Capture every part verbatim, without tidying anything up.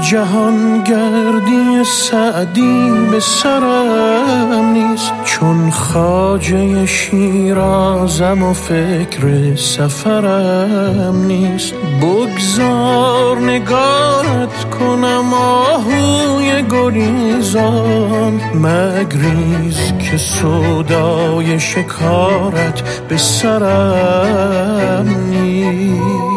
جهان گردی سعدی به سرم نیست، چون خواجه شیرازم و فکر سفرم نیست. بگذار نگارت کنم آهوی گریزان، مگریز که سودای شکارت به سرم نیست.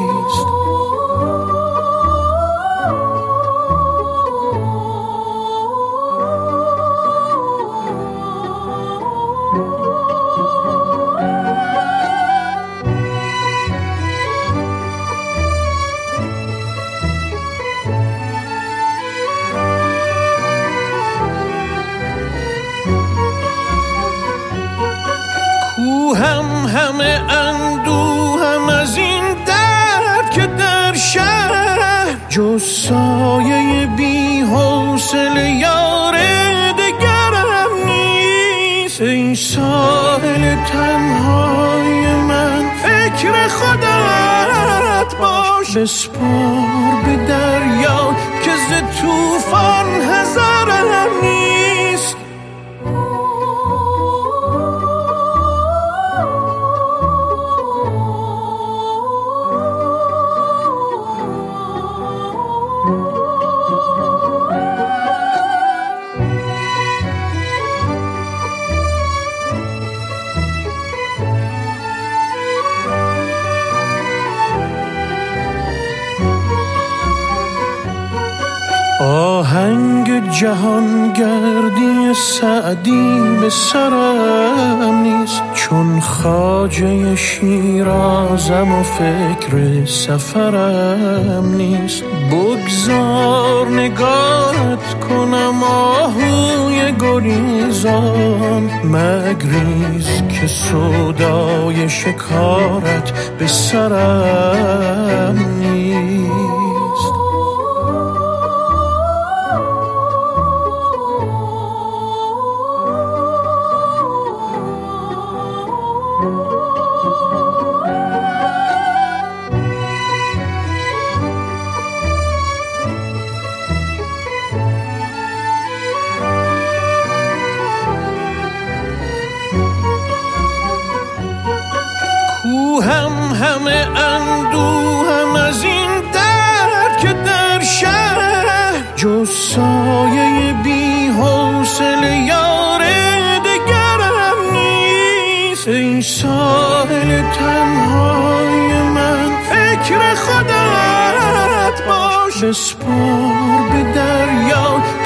کوهم همه اندوهم از این درد که در شهر جز سایه بی حوصله یار دگرم نیست. ای ساحل تنهای من فکر خودت باش، بسپار به دریا که ز طوفان حذرم نیست. آهنگ جهان گردی سعدی به سرم نیست، چون خواجه شیرازم و فکر سفرم نیست. بگذار نگارت کنم آهوی گریزان، مگریز که سودای شکارت به سرم نیست. کوهم همه اندوهم از این درد که در شهر جز سایه بی حوصله یار دگرم نیست. ای ساحل تنهای من فکر خودت باش، بسپار به دریا